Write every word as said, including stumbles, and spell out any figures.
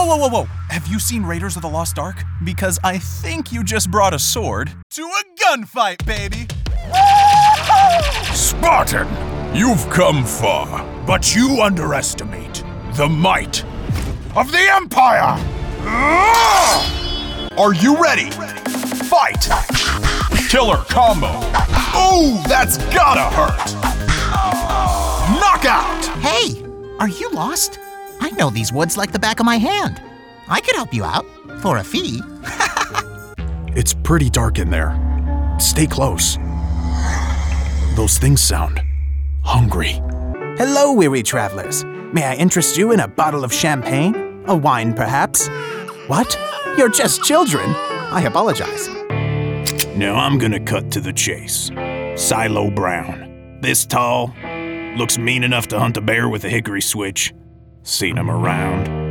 whoa, whoa, whoa, whoa! Have you seen Raiders of the Lost Ark? Because I think you just brought a sword to a gunfight, baby! Spartan, you've come far, but you underestimate the might of the Empire! Are you ready? Fight! Killer combo! Ooh, that's gotta hurt! Knockout! Hey, are you lost? I know these woods like the back of my hand. I could help you out, for a fee. It's pretty dark in there. Stay close. Those things sound hungry. Hello, weary travelers. May I interest you in a bottle of champagne? A wine, perhaps? What? You're just children? I apologize. Now I'm gonna cut to the chase. Silo Brown. This tall. Looks mean enough to hunt a bear with a hickory switch. Seen him around.